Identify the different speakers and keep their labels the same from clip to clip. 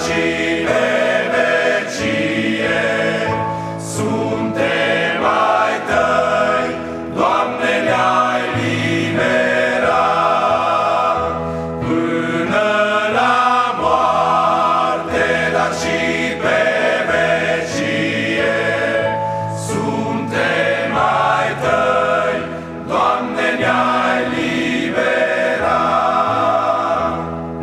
Speaker 1: și pe vecie. Suntem ai Tăi, Doamne, ne-ai liberat până la moarte, dar și pe vecie. Suntem ai Tăi, Doamne, ne-ai liberat.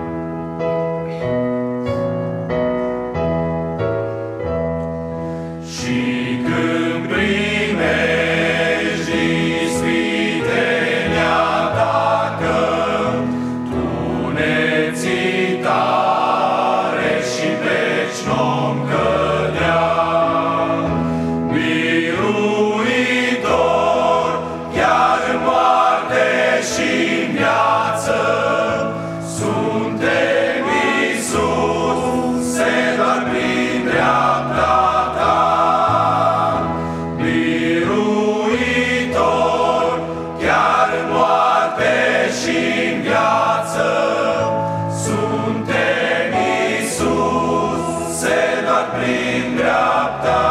Speaker 1: Și când primești ispite ne-atacă, Tu ne ții tare și veci n-om cădea. Biruitor, chiar în moarte și-n viață, suntem Iisuse, doar prin dreapta Ta. Biruitor, chiar în moarte și-n viață, suntem Iisuse, doar prin dreapta